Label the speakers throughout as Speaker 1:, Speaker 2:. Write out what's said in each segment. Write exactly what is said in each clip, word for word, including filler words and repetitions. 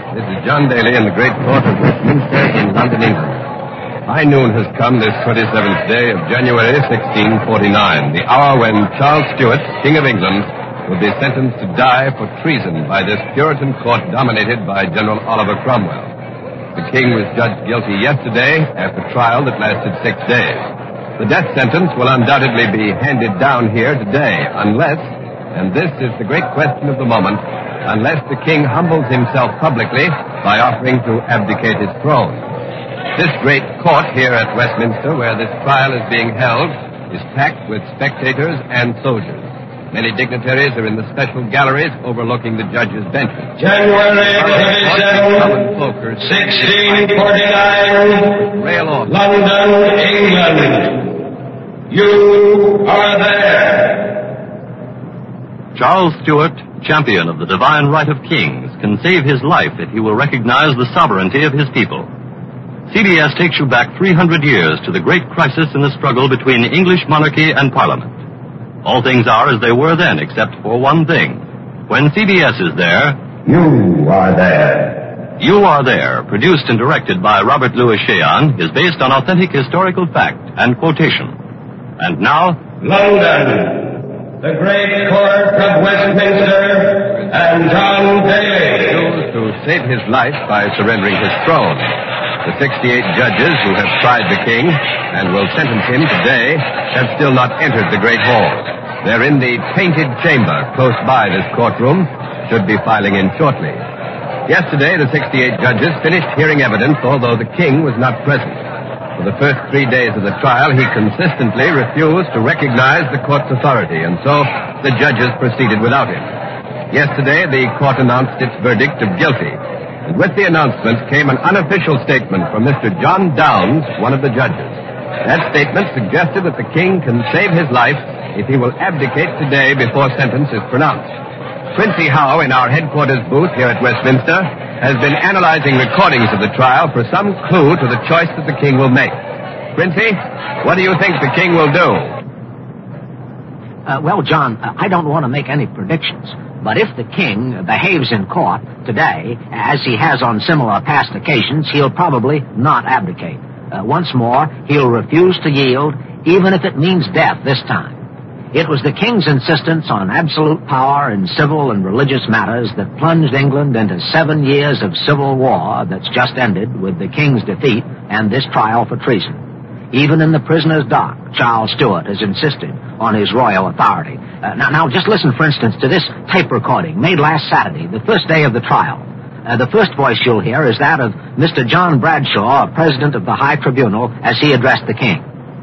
Speaker 1: This is John Daly in the great court of Westminster in London, England. High noon has come this twenty-seventh day of January, sixteen forty-nine, the hour when Charles Stuart, King of England, will be sentenced to die for treason by this Puritan court dominated by General Oliver Cromwell. The king was judged guilty yesterday after a trial that lasted six days. The death sentence will undoubtedly be handed down here today unless, and this is the great question of the moment, unless the king humbles himself publicly by offering to abdicate his throne. This great court here at Westminster, where this trial is being held, is packed with spectators and soldiers. Many dignitaries are in the special galleries overlooking the judges' benches.
Speaker 2: January twenty-seventh, sixteen forty-nine, London, England. You are there.
Speaker 3: Charles Stuart, champion of the divine right of kings, can save his life if he will recognize the sovereignty of his people. C B S takes you back three hundred years to the great crisis in the struggle between English monarchy and Parliament. All things are as they were then, except for one thing. When C B S is there,
Speaker 2: you are there.
Speaker 3: You Are There, produced and directed by Robert Louis Cheon, is based on authentic historical fact and quotation. And now,
Speaker 2: London, the great court of Westminster, and John Daly.
Speaker 1: Chose to save his life by surrendering his throne. The sixty-eight judges who have tried the king and will sentence him today have still not entered the great hall. They're in the painted chamber close by this courtroom, should be filing in shortly. Yesterday, the sixty-eight judges finished hearing evidence, although the king was not present. For the first three days of the trial, he consistently refused to recognize the court's authority, and so the judges proceeded without him. Yesterday, the court announced its verdict of guilty. And with the announcement came an unofficial statement from Mister John Downes, one of the judges. That statement suggested that the king can save his life if he will abdicate today before sentence is pronounced. Quincy Howe, in our headquarters booth here at Westminster, has been analyzing recordings of the trial for some clue to the choice that the king will make. Quincy, what do you think the king will do?
Speaker 4: Uh, well, John, I don't want to make any predictions. But if the king behaves in court today, as he has on similar past occasions, he'll probably not abdicate. Uh, once more, he'll refuse to yield, even if it means death this time. It was the king's insistence on absolute power in civil and religious matters that plunged England into seven years of civil war that's just ended with the king's defeat and this trial for treason. Even in the prisoner's dock, Charles Stuart has insisted on his royal authority. Uh, now, now, just listen, for instance, to this tape recording made last Saturday, the first day of the trial. Uh, the first voice you'll hear is that of Mister John Bradshaw, President of the High Tribunal, as he addressed the king.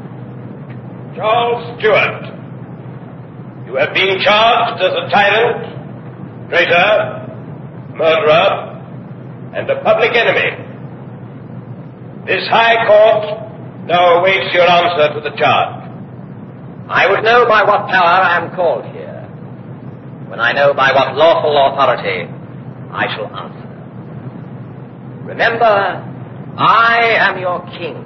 Speaker 2: Charles Stuart, you have been charged as a tyrant, traitor, murderer, and a public enemy. This High Court now awaits your answer to the charge.
Speaker 5: I would know by what power I am called here. When I know by what lawful authority I shall answer. Remember, I am your king.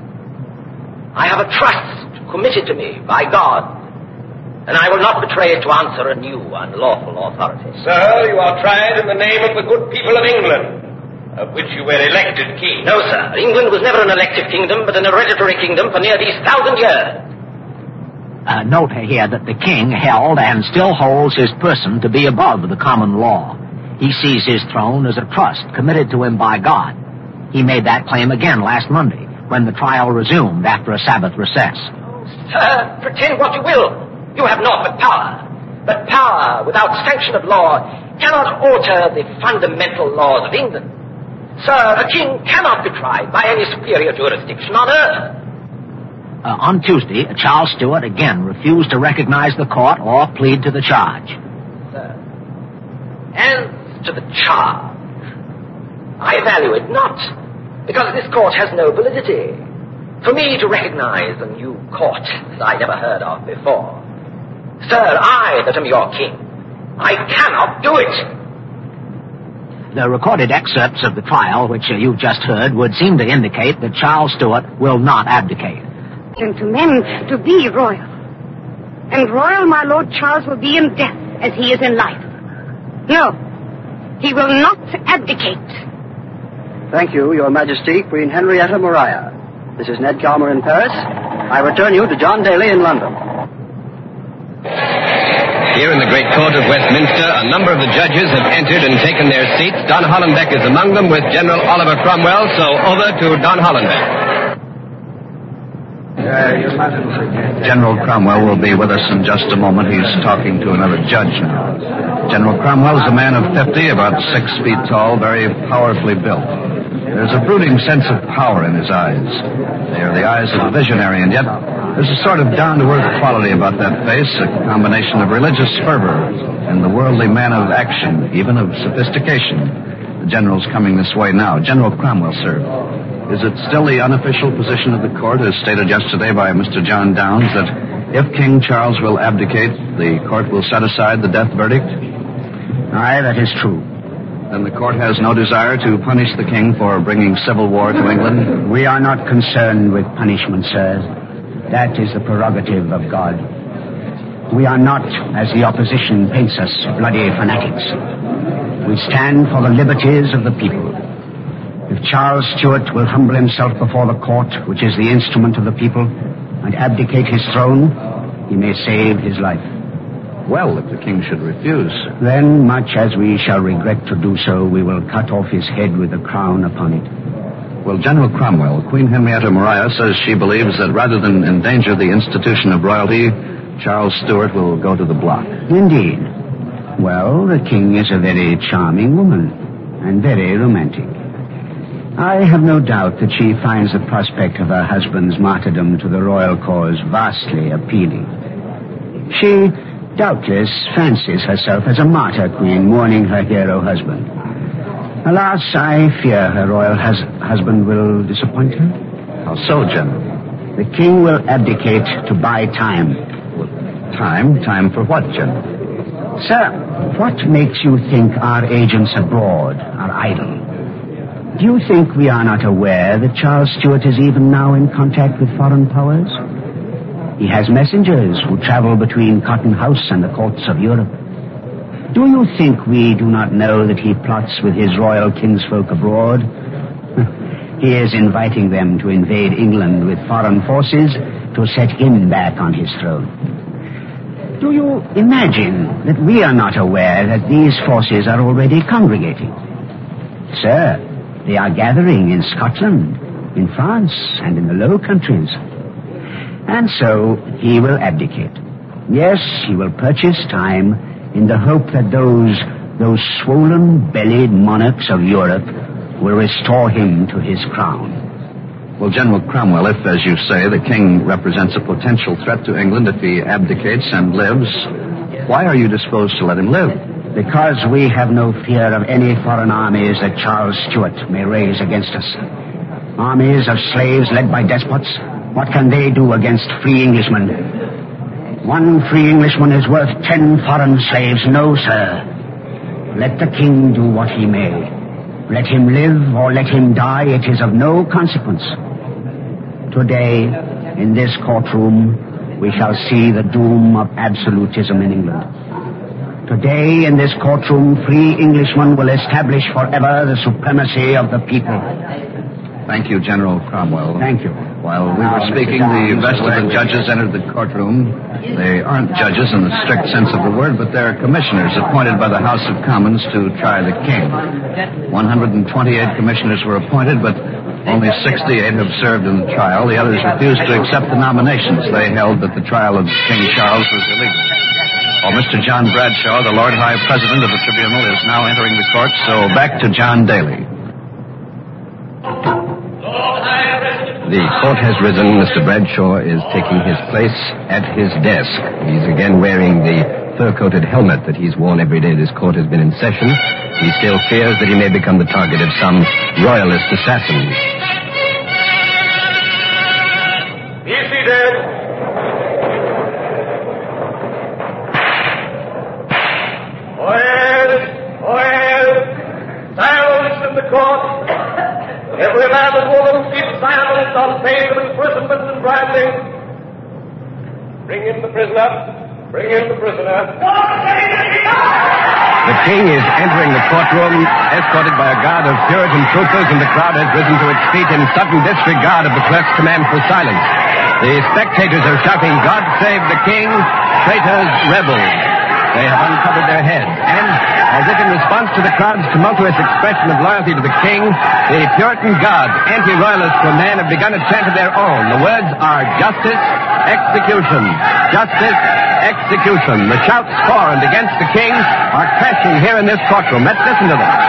Speaker 5: I have a trust committed to me by God, and I will not betray it to answer a new unlawful authority.
Speaker 2: Sir, you are tried in the name of the good people of England, of which you were elected king.
Speaker 5: No, sir. England was never an elective kingdom, but an hereditary kingdom for near these thousand years.
Speaker 4: Uh, note here that the king held and still holds his person to be above the common law. He sees his throne as a trust committed to him by God. He made that claim again last Monday, when the trial resumed after a Sabbath recess.
Speaker 5: Oh, sir, pretend what you will. You have naught but power. But power, without sanction of law, cannot alter the fundamental laws of England. Sir, a king cannot be tried by any superior jurisdiction on earth.
Speaker 4: Uh, on Tuesday, Charles Stuart again refused to recognize the court or plead to the charge.
Speaker 5: Sir, as to the charge, I value it not, because this court has no validity. For me to recognize a new court that I never heard of before. Sir, I that am your king, I cannot do it.
Speaker 4: The recorded excerpts of the trial, which uh, you've just heard, would seem to indicate that Charles Stuart will not abdicate.
Speaker 6: Gentlemen, to be royal. And royal my Lord Charles will be in death as he is in life. No, He will not abdicate.
Speaker 7: Thank you, Your Majesty, Queen Henrietta Maria. This is Ned Calmer in Paris. I return you to John Daly in London.
Speaker 1: Here in the great court of Westminster, a number of the judges have entered and taken their seats. Don Hollenbeck is among them with General Oliver Cromwell, so over to Don Hollenbeck.
Speaker 8: General Cromwell will be with us in just a moment. He's talking to another judge now. General Cromwell is a man of fifty, about six feet tall, very powerfully built. There's a brooding sense of power in his eyes. They are the eyes of a visionary, and yet there's a sort of down-to-earth quality about that face, a combination of religious fervor and the worldly man of action, even of sophistication. The general's coming this way now. General Cromwell, sir. Is it still the unofficial position of the court, as stated yesterday by Mister John Downes, that if King Charles will abdicate, the court will set aside the death verdict?
Speaker 4: Aye, that is true.
Speaker 8: Then the court has no desire to punish the king for bringing civil war to England?
Speaker 4: We are not concerned with punishment, sir. That is the prerogative of God. We are not, as the opposition paints us, bloody fanatics. We stand for the liberties of the people. If Charles Stuart will humble himself before the court, which is the instrument of the people, and abdicate his throne, he may save his life.
Speaker 8: Well, if the king should refuse...
Speaker 4: Then, much as we shall regret to do so, we will cut off his head with a crown upon it.
Speaker 8: Well, General Cromwell, Queen Henrietta Maria says she believes that rather than endanger the institution of royalty, Charles Stuart will go to the block.
Speaker 4: Indeed. Well, the king is a very charming woman, and very romantic. I have no doubt that she finds the prospect of her husband's martyrdom to the royal cause vastly appealing. She doubtless fancies herself as a martyr queen mourning her hero husband. Alas, I fear her royal hus- husband will disappoint her.
Speaker 8: How so, General?
Speaker 4: The king will abdicate to buy time.
Speaker 8: Well, time? Time for what, General?
Speaker 4: Sir, what makes you think our agents abroad are idle? Do you think we are not aware that Charles Stuart is even now in contact with foreign powers? He has messengers who travel between Cotton House and the courts of Europe. Do you think we do not know that he plots with his royal kinsfolk abroad? He is inviting them to invade England with foreign forces to set him back on his throne. Do you imagine that we are not aware that these forces are already congregating? Sir, they are gathering in Scotland, in France, and in the Low Countries. And so he will abdicate. Yes, he will purchase time in the hope that those, those swollen-bellied monarchs of Europe will restore him to his crown.
Speaker 8: Well, General Cromwell, if, as you say, the king represents a potential threat to England if he abdicates and lives, why are you disposed to let him live?
Speaker 4: Because we have no fear of any foreign armies that Charles Stuart may raise against us. Armies of slaves led by despots, what can they do against free Englishmen? One free Englishman is worth ten foreign slaves. No, sir. Let the king do what he may. Let him live or let him die, it is of no consequence. Today, in this courtroom, we shall see the doom of absolutism in England. Today, in this courtroom, free Englishmen will establish forever the supremacy of the people.
Speaker 8: Thank you, General Cromwell.
Speaker 4: Thank you.
Speaker 8: While we were speaking, the rest of the judges entered the courtroom. They aren't judges in the strict sense of the word, but they're commissioners appointed by the House of Commons to try the king. one hundred twenty-eight commissioners were appointed, but only sixty-eight have served in the trial. The others refused to accept the nominations. They held that the trial of King Charles was illegal. Oh, Mister John Bradshaw, the Lord High President of the Tribunal, is now entering the court, so back to John Daly.
Speaker 1: The court has risen. Mister Bradshaw is taking his place at his desk. He's again wearing the fur-coated helmet that he's worn every day this court has been in session. He still fears that he may become the target of some royalist assassin.
Speaker 2: Be seated. Silence in the court. Every man and woman keep silence on pain of imprisonment and branding. Bring in the prisoner. Bring in the prisoner.
Speaker 1: The king is entering the courtroom, escorted by a guard of Puritan troopers, and the crowd has risen to its feet in sudden disregard of the clerk's command for silence. The spectators are shouting, "God save the king! Traitors, rebels!" They have uncovered their heads, and, as if in response to the crowd's tumultuous expression of loyalty to the king, the Puritan guards, anti-royalists for men, have begun a chant of their own. The words are justice, execution, justice, execution. The shouts for and against the king are crashing here in this courtroom. Let's listen to them.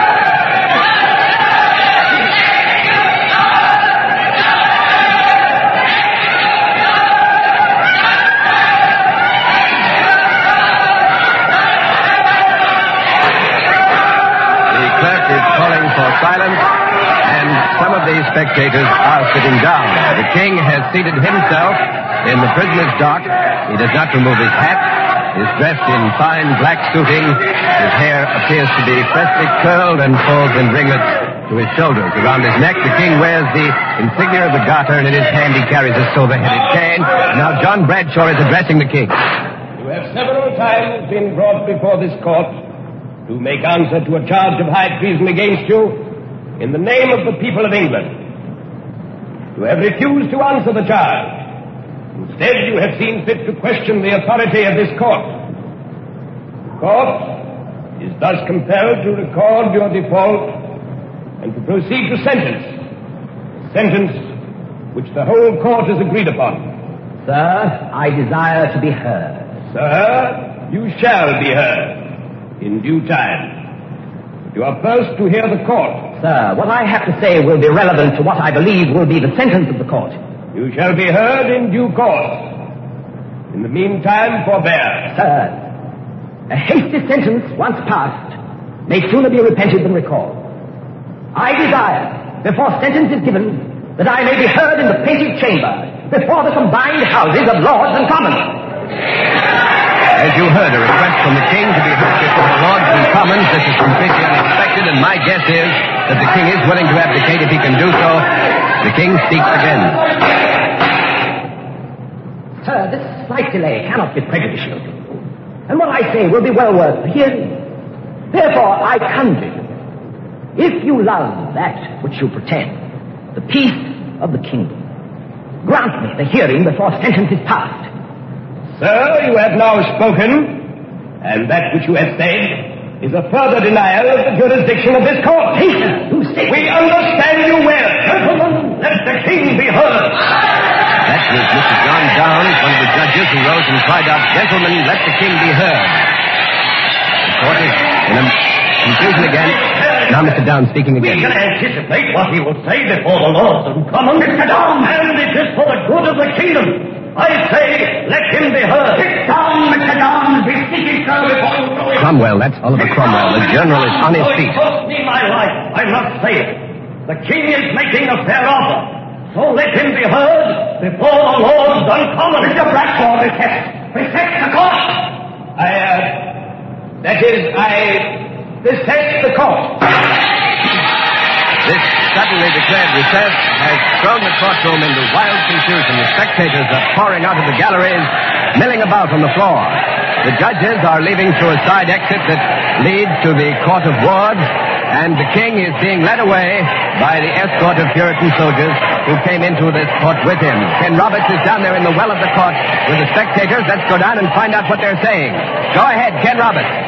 Speaker 1: Silence, and some of these spectators are sitting down. The king has seated himself in the prisoner's dock. He does not remove his hat. He is dressed in fine black suiting. His hair appears to be freshly curled and falls in ringlets to his shoulders. Around his neck, the king wears the insignia of the garter, and in his hand he carries a silver-headed cane. Now John Bradshaw is addressing the king.
Speaker 2: You have several times been brought before this court to make answer to a charge of high treason against you in the name of the people of England. You have refused to answer the charge. Instead, you have seen fit to question the authority of this court. The court is thus compelled to record your default and to proceed to sentence. A sentence which the whole court has agreed upon.
Speaker 5: Sir, I desire to be heard.
Speaker 2: Sir, you shall be heard in due time. But you are first to hear the court.
Speaker 5: Sir, what I have to say will be relevant to what I believe will be the sentence of the court.
Speaker 2: You shall be heard in due course. In the meantime, forbear.
Speaker 5: Sir, a hasty sentence, once passed, may sooner be repented than recalled. I desire, before sentence is given, that I may be heard in the painted chamber, before the combined houses of Lords and Commons.
Speaker 1: As you heard, a request from the king to be heard before the Lords and Commons. This is completely unexpected, and my guess is that the king is willing to abdicate if he can do so. The king speaks again.
Speaker 5: Sir, this slight delay cannot be prejudicial, and what I say will be well worth hearing. Therefore, I conjure you, if you love that which you pretend, the peace of the kingdom, grant me the hearing before sentence is passed.
Speaker 2: Sir, you have now spoken, and that which you have said is a further denial of the jurisdiction of this court.
Speaker 5: Hasten, you say.
Speaker 2: We understand you well. Gentlemen, let the king be heard.
Speaker 1: That was Mister John Downs, one of the judges, who rose and cried out, "Gentlemen, let the king be heard." The court is in a confusion again. Now Mister Downs speaking again.
Speaker 2: We can anticipate what he will say before the Lords and Commons. Mister Downs, and it is for the good of the kingdom. I say, let him be heard. Sit down, Mister Downs. Be seated, sir, before you go in.
Speaker 1: Cromwell, that's Oliver Cromwell. The general is on his feet.
Speaker 2: It cost me my life. I must say it. The king is making a fair offer. So let him be heard before the Lords and Commons. Mister Bradshaw, recess. Recess the court. I, uh, that is, I recess the court.
Speaker 1: This suddenly declared recess has thrown the courtroom into wild confusion. The spectators are pouring out of the galleries, milling about on the floor. The judges are leaving through a side exit that leads to the Court of Ward, and the king is being led away by the escort of Puritan soldiers who came into this court with him. Ken Roberts is down there in the well of the court with the spectators. Let's go down and find out what they're saying. Go ahead, Ken Roberts.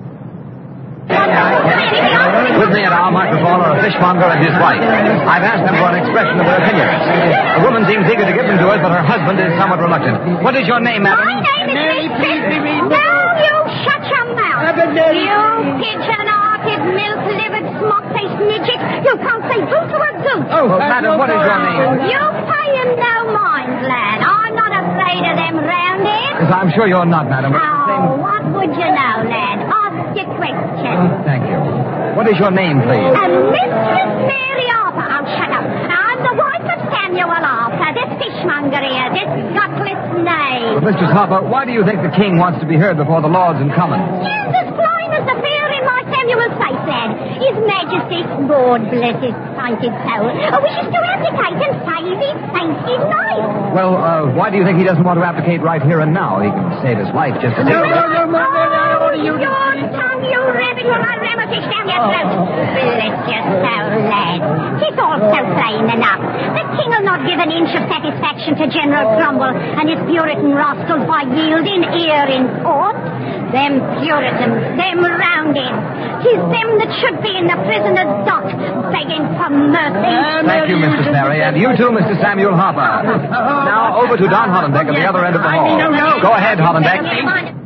Speaker 8: With me at our microphone are a fishmonger and his wife. I've asked them for an expression of their opinions. The woman seems eager to give them to us, but her husband is somewhat reluctant. What is your name, madam?
Speaker 6: My name is Miss Now you shut your mouth. You pigeon-hearted, milk-livered, smock-faced midget. You can't say boo to a goose.
Speaker 8: Oh, madam, what is your name?
Speaker 6: You pay him no mind, lad. I'm not afraid of them round here.
Speaker 8: Yes, I'm sure you're not, madam.
Speaker 6: Oh, what would you know, lad? Ask your question.
Speaker 8: Oh, thank you. What is your name, please?
Speaker 6: Uh, Mistress Mary Arthur. Oh, shut up. I'm the wife of Samuel Arthur, this fishmonger here, this gutless knave.
Speaker 8: Well, Mistress Harper, why do you think the king wants to be heard before the Lords and Commons?
Speaker 6: Jesus Christ, the fear in my temple. Samuel Syce, lad. His Majesty, God bless his sainted soul, wishes to abdicate and save his sainted life.
Speaker 9: Well, uh, why do you think he doesn't want to abdicate right here and now? He can save his life just as...
Speaker 6: No, no, no, no, no, no, you... Your tongue, you rabbit, will I ram a fish down your throat? Bless your soul, lad. It's all so plain enough. The king will not give an inch of satisfaction to General Cromwell and his Puritan rascals by yielding ear in court. Them Puritans, them roundheads, 'tis them that should be in the prisoner's dock, begging for mercy.
Speaker 9: Thank you, Mister Sperry, and you too, Mister Samuel Hopper. Now, over to Don Hollenbeck at the other end of the hall. Go ahead, Hollenbeck.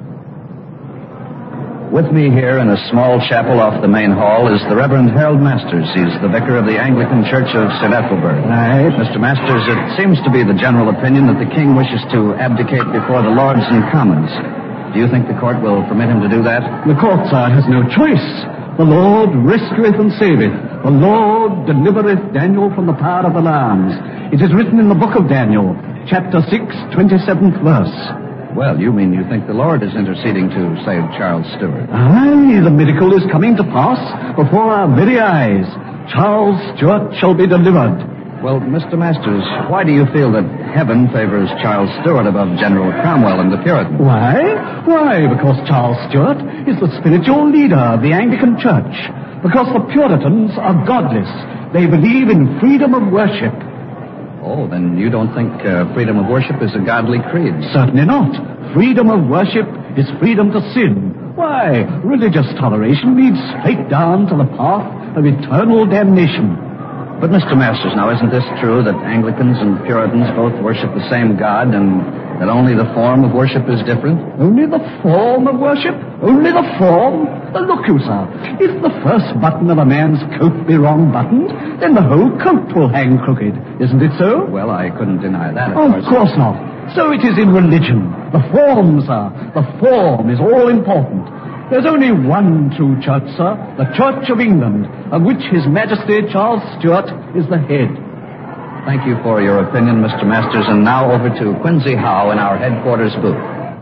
Speaker 8: With me here in a small chapel off the main hall is the Reverend Harold Masters. He's the vicar of the Anglican Church of Saint Ethelbert.
Speaker 10: Right.
Speaker 8: Mister Masters, it seems to be the general opinion that the king wishes to abdicate before the Lords and Commons. Do you think the court will permit him to do that?
Speaker 10: The court, sir, has no choice. The Lord rescueth and saveth. The Lord delivereth Daniel from the power of the lions. It is written in the book of Daniel, chapter six, twenty-seventh verse.
Speaker 8: Well, you mean you think the Lord is interceding to save Charles Stuart?
Speaker 10: Aye, the miracle is coming to pass before our very eyes. Charles Stuart shall be delivered.
Speaker 8: Well, Mister Masters, why do you feel that heaven favors Charles Stuart above General Cromwell and the Puritans?
Speaker 10: Why? Why? Because Charles Stuart is the spiritual leader of the Anglican Church. Because the Puritans are godless. They believe in freedom of worship.
Speaker 8: Oh, then you don't think uh, freedom of worship is a godly creed?
Speaker 10: Certainly not. Freedom of worship is freedom to sin. Why, religious toleration leads straight down to the path of eternal damnation.
Speaker 8: But, Mister Masters, now, isn't this true that Anglicans and Puritans both worship the same God and that only the form of worship is different?
Speaker 10: Only the form of worship? Only the form? Uh, look, you, sir. If the first button of a man's coat be wrong buttoned, then the whole coat will hang crooked. Isn't it so?
Speaker 8: Well, I couldn't deny that, of
Speaker 10: oh,
Speaker 8: course.
Speaker 10: Of course not. So it is in religion. The form, sir. The form is all important. There's only one true church, sir, the Church of England, of which His Majesty Charles Stuart is the head.
Speaker 8: Thank you for your opinion, Mister Masters, and now over to Quincy Howe in our headquarters booth.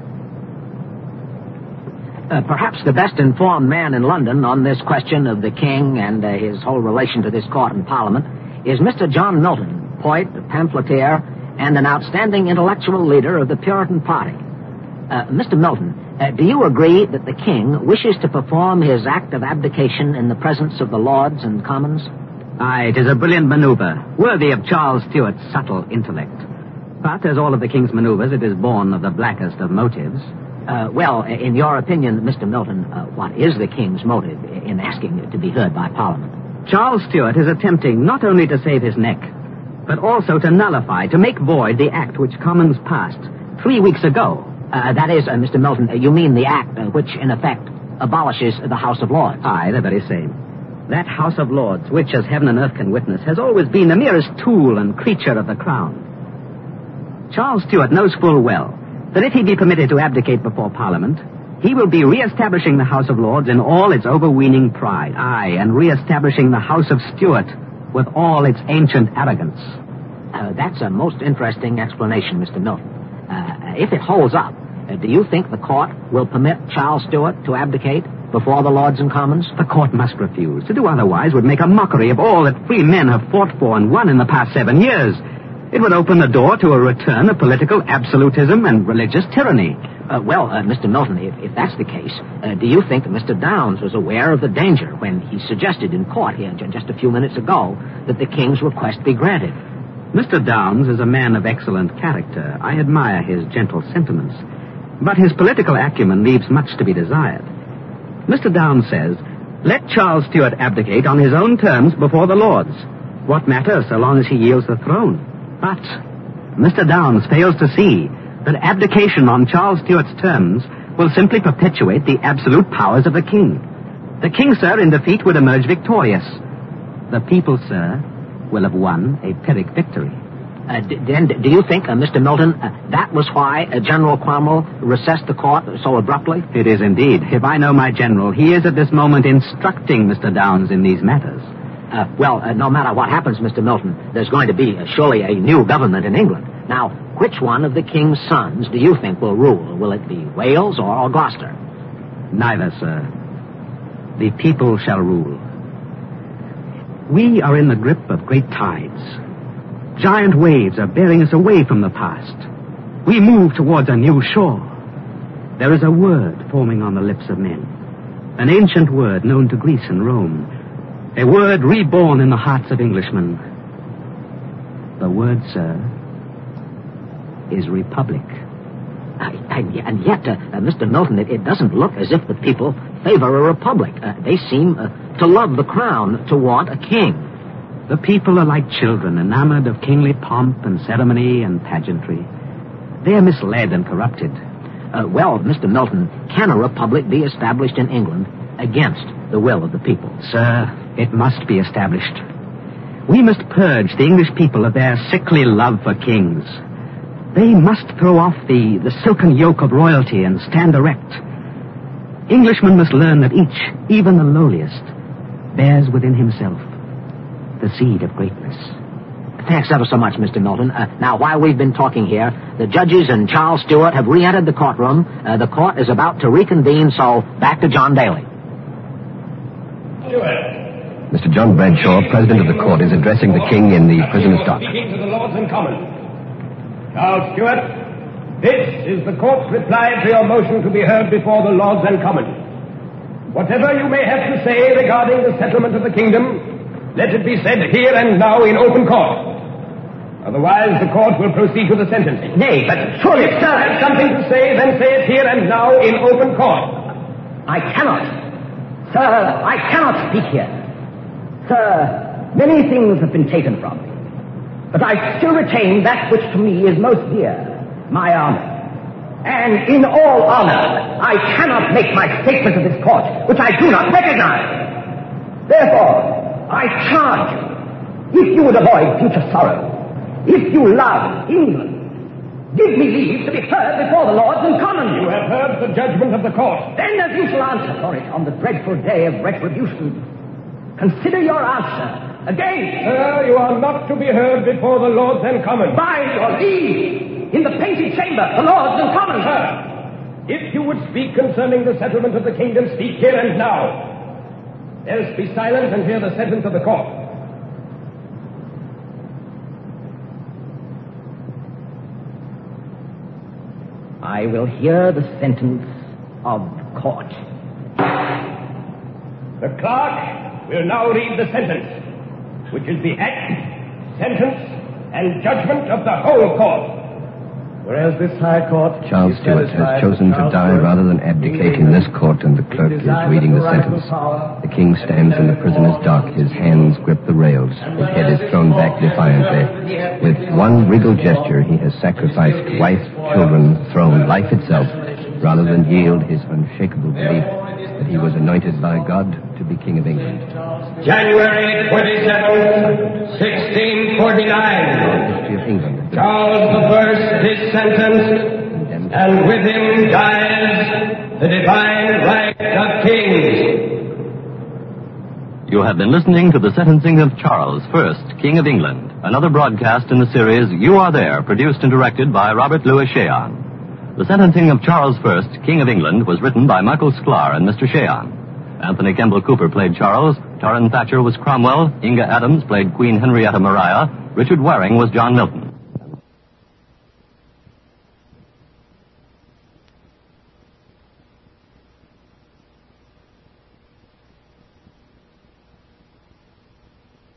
Speaker 4: Uh, perhaps the best informed man in London on this question of the king and uh, his whole relation to this court and parliament is Mister John Milton, poet, pamphleteer, and an outstanding intellectual leader of the Puritan party. Uh, Mister Milton, Uh, do you agree that the king wishes to perform his act of abdication in the presence of the Lords and Commons?
Speaker 11: Aye, it is a brilliant maneuver, worthy of Charles Stuart's subtle intellect. But, as all of the king's maneuvers, it is born of the blackest of motives.
Speaker 4: Uh, well, in your opinion, Mister Milton, uh, what is the king's motive in asking to be heard by Parliament?
Speaker 11: Charles Stuart is attempting not only to save his neck, but also to nullify, to make void the act which Commons passed three weeks ago. Uh, that is, uh, Mister Milton, uh, you mean the act uh, which, in effect, abolishes the House of Lords? Aye, the very same. That House of Lords, which, as heaven and earth can witness, has always been the merest tool and creature of the crown. Charles Stuart knows full well that if he be permitted to abdicate before Parliament, he will be re-establishing the House of Lords in all its overweening pride. Aye, and re-establishing the House of Stuart with all its ancient arrogance.
Speaker 4: Uh, that's a most interesting explanation, Mister Milton. Uh, if it holds up, uh, do you think the court will permit Charles Stuart to abdicate before the Lords and Commons?
Speaker 11: The court must refuse. To do otherwise would make a mockery of all that free men have fought for and won in the past seven years. It would open the door to a return of political absolutism and religious tyranny.
Speaker 4: Uh, well, uh, Mister Milton, if, if that's the case, uh, do you think that Mister Downes was aware of the danger when he suggested in court here just a few minutes ago that the king's request be granted?
Speaker 11: Mister Downes is a man of excellent character. I admire his gentle sentiments. But his political acumen leaves much to be desired. Mister Downes says, let Charles Stuart abdicate on his own terms before the Lords. What matter so long as he yields the throne? But Mister Downes fails to see that abdication on Charles Stuart's terms will simply perpetuate the absolute powers of the king. The king, sir, in defeat would emerge victorious. The people, sir, will have won a Pyrrhic victory.
Speaker 4: Uh, d- then, do you think, uh, Mister Milton, uh, that was why uh, General Cromwell recessed the court so abruptly?
Speaker 11: It is indeed. If I know my general, he is at this moment instructing Mister Downes in these matters.
Speaker 4: Uh, well, uh, no matter what happens, Mister Milton, there's going to be uh, surely a new government in England. Now, which one of the king's sons do you think will rule? Will it be Wales or, or Gloucester?
Speaker 11: Neither, sir. The people shall rule. We are in the grip of great tides. Giant waves are bearing us away from the past. We move towards a new shore. There is a word forming on the lips of men. An ancient word known to Greece and Rome. A word reborn in the hearts of Englishmen. The word, sir, is republic.
Speaker 4: Uh, and, and yet, uh, uh, Mister Milton, it, it doesn't look as if the people favor a republic. Uh, they seem uh, to love the crown, to want a king.
Speaker 11: The people are like children, enamored of kingly pomp and ceremony and pageantry. They are misled and corrupted.
Speaker 4: Uh, well, Mister Milton, can a republic be established in England against the will of the people?
Speaker 11: Sir, it must be established. We must purge the English people of their sickly love for kings. They must throw off the, the silken yoke of royalty and stand erect. Englishmen must learn that each, even the lowliest, bears within himself the seed of greatness.
Speaker 4: Thanks ever so much, Mister Milton. Uh, now, while we've been talking here, the judges and Charles Stewart have re-entered the courtroom. Uh, the court is about to reconvene, so back to John Daly.
Speaker 1: Mister John Bradshaw, President of the Court, is addressing the King in the prisoner's dock.
Speaker 2: Speaking to the Lords and Commons. Charles Stewart, this is the Court's reply to your motion to be heard before the Lords and Commons. Whatever you may have to say regarding the settlement of the kingdom, let it be said here and now in open court. Otherwise, the court will proceed to the sentencing.
Speaker 5: Nay, but surely,
Speaker 2: if sir has something to say, then say it here and now in open court.
Speaker 5: I cannot. Sir, I cannot speak here. Sir, many things have been taken from me. But I still retain that which to me is most dear, my honor. And in all honor, I cannot make my statement to this court, which I do not recognize. Therefore, I charge you, if you would avoid future sorrow, if you love England, give me leave to be heard before the Lords and Commons.
Speaker 2: You have heard the judgment of the court.
Speaker 5: Then as you shall answer for it on the dreadful day of retribution, consider your answer. Again,
Speaker 2: sir, you are not to be heard before the Lords and Commons.
Speaker 5: By your leave, in the painted chamber, the Lords and Commons.
Speaker 2: Sir, if you would speak concerning the settlement of the kingdom, speak here and now. Else be silent and hear the sentence of the court.
Speaker 5: I will hear the sentence of the court.
Speaker 2: The clerk will now read the sentence, which is the act, sentence, and judgment of the whole court.
Speaker 9: Whereas this High Court...
Speaker 1: Charles Stewart has chosen to die rather than abdicate in this court, and the clerk is reading the sentence. The King stands in the prisoner's dock. His hands grip the rails. His head is thrown back defiantly. With one regal gesture, he has sacrificed wife, children, throne, life itself, rather than yield his unshakable belief that he was anointed by God to be King of England.
Speaker 2: January twenty-seventh, sixteen forty-nine.
Speaker 1: History of England.
Speaker 2: Charles the First is sentenced, and with him dies the divine right of kings.
Speaker 3: You have been listening to the sentencing of Charles First, King of England, another broadcast in the series You Are There, produced and directed by Robert Louis Cheon. The sentencing of Charles First, King of England, was written by Michael Sklar and Mister Cheon. Anthony Kemble Cooper played Charles, Torrin Thatcher was Cromwell, Inga Adams played Queen Henrietta Maria, Richard Waring was John Milton.